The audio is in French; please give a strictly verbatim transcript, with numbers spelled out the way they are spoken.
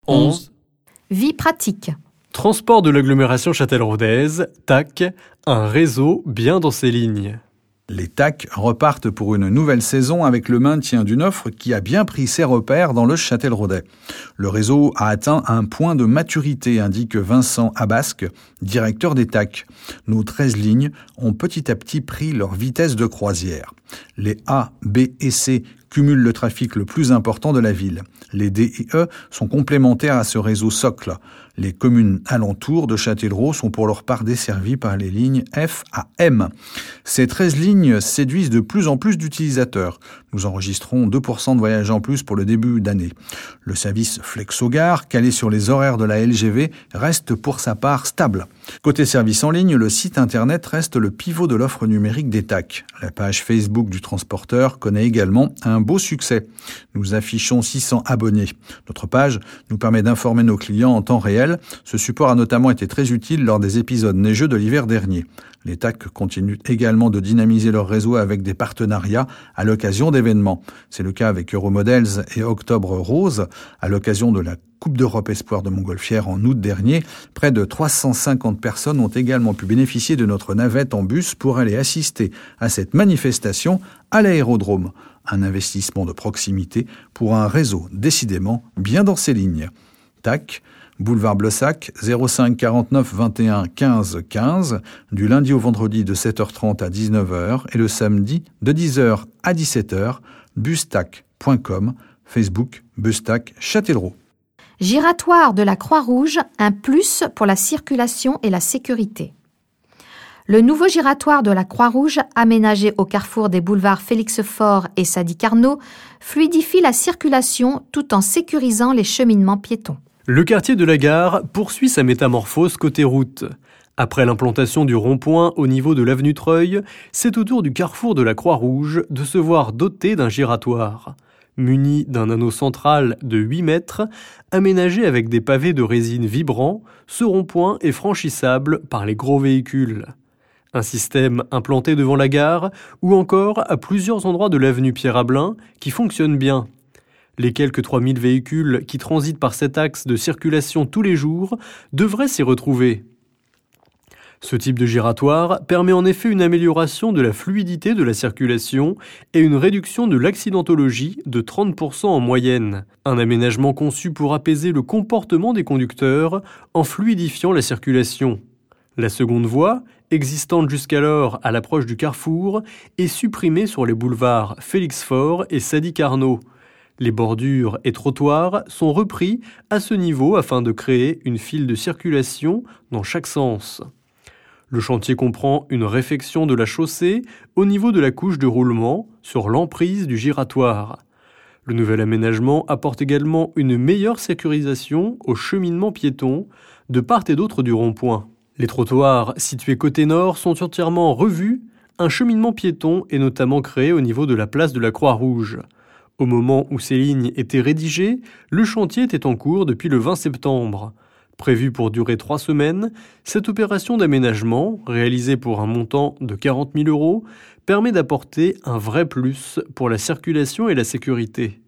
onze. Vie pratique. Transport de l'agglomération châtelleraudaise, T A C, un réseau bien dans ses lignes. Les T A C repartent pour une nouvelle saison avec le maintien d'une offre qui a bien pris ses repères dans le Châtelleraudais. Le réseau a atteint un point de maturité, indique Vincent Abasque, directeur des T A C. Nos treize lignes ont petit à petit pris leur vitesse de croisière. Les A, B et C cumulent le trafic le plus important de la ville. Les D et E sont complémentaires à ce réseau socle. Les communes alentours de Châtellerault sont pour leur part desservies par les lignes F à M. Ces treize lignes séduisent de plus en plus d'utilisateurs. Nous enregistrons deux pour cent de voyages en plus pour le début d'année. Le service Flexogare, calé sur les horaires de la L G V, reste pour sa part stable. Côté service en ligne, le site internet reste le pivot de l'offre numérique des T A C. La page Facebook du transporteur connaît également un beau succès. Nous affichons six cents abonnés. Notre page nous permet d'informer nos clients en temps réel. Ce support a notamment été très utile lors des épisodes neigeux de l'hiver dernier. Les T A C continuent également de dynamiser leur réseau avec des partenariats à l'occasion d'événements. C'est le cas avec Euromodels et Octobre Rose. À l'occasion de la Coupe d'Europe Espoir de Montgolfière en août dernier, près de trois cent cinquante personnes ont également pu bénéficier de notre navette en bus pour aller assister à cette manifestation à l'aérodrome. Un investissement de proximité pour un réseau décidément bien dans ses lignes. T A C, boulevard Blessac, zéro cinq quarante-neuf vingt et un quinze quinze, du lundi au vendredi de sept heures trente à dix-neuf heures et le samedi de dix heures à dix-sept heures, bustac point com, Facebook Bustac Châtellerault. Giratoire de la Croix-Rouge, un plus pour la circulation et la sécurité. Le nouveau giratoire de la Croix-Rouge, aménagé au carrefour des boulevards Félix-Faure et Sadi Carnot, fluidifie la circulation tout en sécurisant les cheminements piétons. Le quartier de la Gare poursuit sa métamorphose côté route. Après l'implantation du rond-point au niveau de l'avenue Treuil, c'est au tour du carrefour de la Croix-Rouge de se voir doté d'un giratoire. Muni d'un anneau central de huit mètres, aménagé avec des pavés de résine vibrants, ce rond-point est franchissable par les gros véhicules. Un système implanté devant la gare ou encore à plusieurs endroits de l'avenue Pierre-Ablain qui fonctionne bien. Les quelques trois mille véhicules qui transitent par cet axe de circulation tous les jours devraient s'y retrouver. Ce type de giratoire permet en effet une amélioration de la fluidité de la circulation et une réduction de l'accidentologie de trente pour cent en moyenne. Un aménagement conçu pour apaiser le comportement des conducteurs en fluidifiant la circulation. La seconde voie, existante jusqu'alors à l'approche du carrefour, est supprimée sur les boulevards Félix-Faure et Sadi Carnot. Les bordures et trottoirs sont repris à ce niveau afin de créer une file de circulation dans chaque sens. Le chantier comprend une réfection de la chaussée au niveau de la couche de roulement sur l'emprise du giratoire. Le nouvel aménagement apporte également une meilleure sécurisation au cheminement piéton de part et d'autre du rond-point. Les trottoirs situés côté nord sont entièrement revus. Un cheminement piéton est notamment créé au niveau de la place de la Croix-Rouge. Au moment où ces lignes étaient rédigées, le chantier était en cours depuis le vingt septembre. Prévue pour durer trois semaines, cette opération d'aménagement, réalisée pour un montant de quarante mille euros, permet d'apporter un vrai plus pour la circulation et la sécurité.